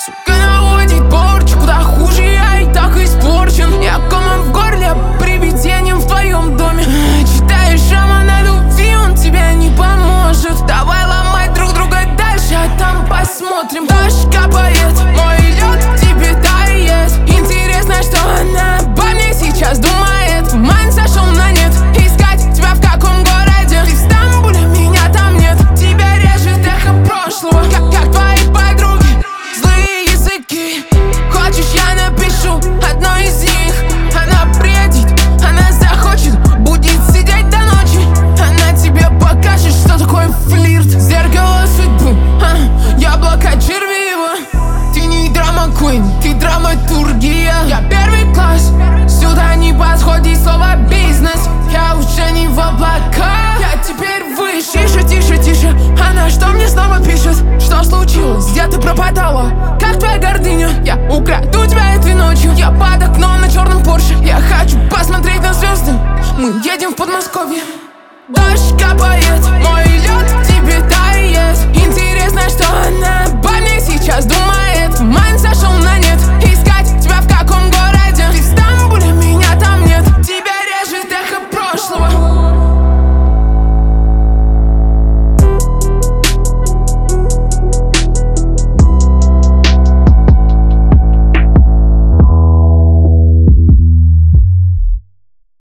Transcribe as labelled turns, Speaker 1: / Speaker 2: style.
Speaker 1: Сука наводит порчу, куда хуже я и так испорчен. Я комом в горле, привидением в твоем доме. Читаешь роман о любви, он тебе не поможет. Давай ломать друг друга дальше, а там посмотрим. Дождь капает, мой лед тебе тает. Интересно, что она обо мне сейчас думает. Майн сошел на нет, искать тебя в каком городе? Ты в Стамбуле, меня там нет. Тебя режет эхо прошлого, как твои подруги. Злые языки, хочешь я напишу одной из них. Она бредит, она захочет, будет сидеть до ночи. Она тебе покажет, что такое флирт. Зеркало судьбы, яблоко червива. Ты не драма-квин, ты драматургия. Я первый класс, сюда не подходит слово бизнес. Я уже не в облаках, я теперь выше. Тише, тише, тише, она что мне снова пишет? Что случилось, где ты пропадала? Как твоя гордыня? Я украду тебя этой ночью. Я под окном на черном Порше. Я хочу посмотреть на звезды. Мы едем в Подмосковье.